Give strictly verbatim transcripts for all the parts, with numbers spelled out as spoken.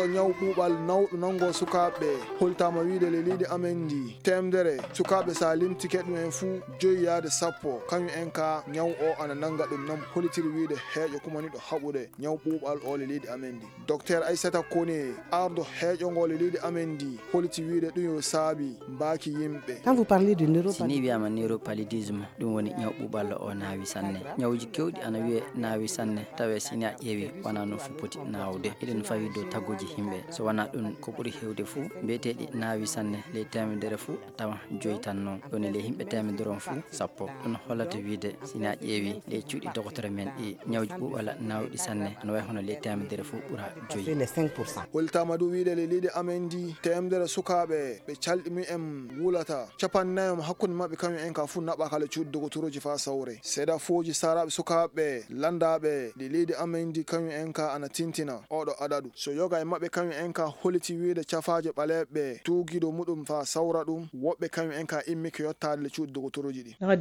oɗo nyaw ɓuuɓal nawɗo nango sukaɓe holtama wiide le leydi amen ndi temdere sukaɓe sa limtike ɗum en fuu joyi yaade sappo kañum en ka nyaw o ana nanga ɗum nam holitiri wiide heeƴo kumaniɗo haɓude nyaw ɓuuɓal o le leydi amen ndi. Docteur Aissata Kone ardo heeƴo ngo le leydi amen ndi holiti wiide ɗum yo saabi mbaki yimɓe. Quand vous parlez de neuropaludisme, sini wiyama neuropaludisme ɗum woni nyaw ɓuuɓal o naawi sanne. Nyawuji kewɗi ana wiye naawi sanne tawe sini a ƴeewi wona no fu poti nawde eɗen fawi dow tagguji yimɓe so wona ɗum ko ɓuuri hewde fuu mbiyeteɗi naawi sanne ley temedere fuu tawa joyi tan noon ɗoni ley yimɓe temedere on fuu sappo. ɗum hollata wiide sini a ƴeewi ley cuuɗi docteur men ɗi nyawji ɓuuɓal nawɗi sanne ana wayi hono ley temedere fuu ɓuura joyi. les cinq pour cent. holtama du wiide le leydi amen ndi temedere sukaɓe ɓe calɗimi en wulata capannayom hakkude mabɓe kañum en ka fuu naɓa kala cuuɗi dogotoroji fa sawre seeɗa fooji saraɓe sukaɓe landaɓe le leydi amen ndi kañum en ka ana tintina oɗo adadu so yoga e mabɓe kañum en ka holiti wiide cafaje ɓaleɓe tuugiɗo muɗum fa sawra ɗum woɓɓe kañum en ka immike yottade le cuuɗi dogotoroji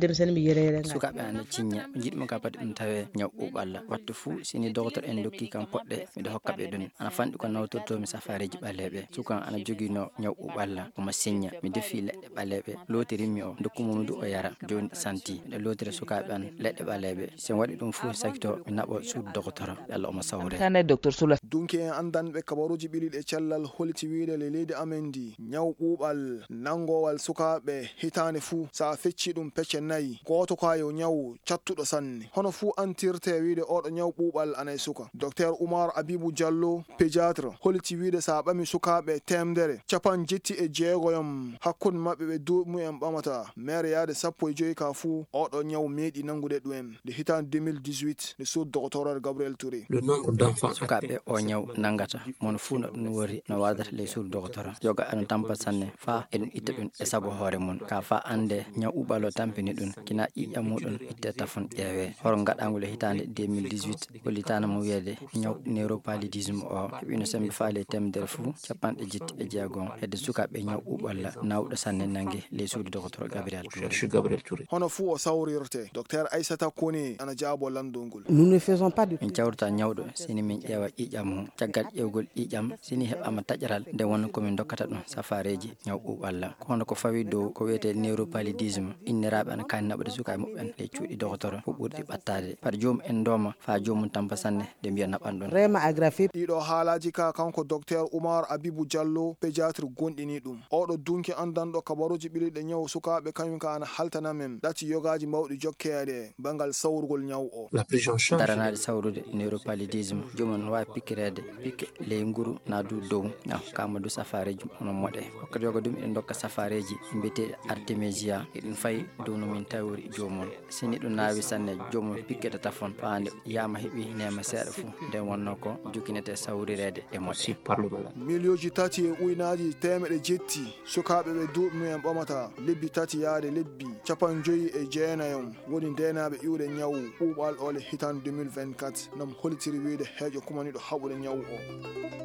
ɗi. sukaɓe ana cinña jiɗmo ka padi ɗum tawe nyaw ɓuuɓalla wattu fuu sini docteur en dokki kam poɗɗe miɗo hokka ɓe ɗum ana fanɗi ko nawtortomi safareji ɓaleɓe sukan ana joguino nyaw ɓuuɓalla omo sinña mi defi leɗɗe ɓaleɓe lotirinmi o dokkumomi du o yara joni santi miɗo lotira sukaɓe an leɗɗe ɓaleɓe sen waɗi ɗum fuu sakito mi naɓo suudu docteur Allah omo sawre. dunki en andanɓe kabaruji ɓiliɗe cellal holiti wiide le leydi amen ndi nyaw ɓuuɓal nangowal sukaɓe hitande fuu sa fecci ɗum pecce nayyi goto ka yo nyaw cattuɗo sanne hono fuu antirte wiide oɗo nyaw ɓuuɓal anay suka. Docteur Oumar Abibou Diallo pédiatre holiti wiide sa ɓami sukaɓe temdere capan jetti e jeegoyom hakkude mabɓe ɓe duuɓimumen ɓamata maire yaade sappo e joyi ka fuu oɗo nyaw meeɗi nangude ɗumen de hitande deux mille dix-huit de suudu docteur Gabriel Touré. le nombre d'enfants sukaɓe o nyaw nangata mono fuu no ɗum wori no wadata ley suudu docteur yoga ana tampa sanne fa eɗum itta ɗum e sago hoore mum ka fa ande nyaw ɓuuɓal o tampini ɗum kina ƴiƴam muɗum itte tafon ƴeewe horo gaɗago le hitande deux mille dix-huit hollitano mo wiyede nyaw neuropaludisme o heɓino sembe fa ley temedere fuu capanɗe jetti e jeegom hedde sukaɓe nyaw ɓuuɓalla nawɗo sanne nangue ley suudu docteur Gabriel Touré. hono fuu o sawrirte docteur Aissata Kone ana jaabo landongol. Nous ne faisons pas du min cawrata ñawɗo sini min ƴeewa ƴiƴam mum caggal ƴewgol ƴiƴam sini heɓama taƴaral nde wonno komin dokkata ɗum safareji ñaw ɓuuɓalla hono ko fawi dow ko wiyete neuropaludisme inniraɓe ana kani naɓude sukaɓe muɓɓen ley cuuɗi docteur fo ɓurɗi ɓattade par jomum en dooma fa jomum tampa sanne nde mbiya naɓan ɗon. vraiment aggravé. ɗiɗo haalaji ka kanko docteur Oumar Abibou Diallo pédiatre gonɗini ɗum oɗo dunki andanɗo kabaruji ɓiliɗe ñaw sukaɓe kañum ka ana haltana men ɗati yogaji mawɗi jokkede bangal sawrugol ñaw o. daranade sawrude neuropaludisme jomum no wawi pikkirede pikke ley nguru na du dow na kama du safareji hono moɗe hokkata yoga ɗum eɗen dokka safareji mbiyete artémisia eɗum fayi dow no min tawori jomum sini ɗum naawi sanne jomum pikketa tafon fande yama heeɓi nema seeɗa fuu nden wonno ko jukkinete sawrirede e moɗe. milioji tati e uynaji temeɗe jetti sukaɓe ɓe duuɓimumen ɓamata lebbi tati yaade lebbi capan joyi e jeenayom woni ndenaɓe iwde ñaw ɓuuɓal ole hitande deux mille vingt-quatre nam holitiri wiide heeƴo kumaniɗo haɓude ñaw o.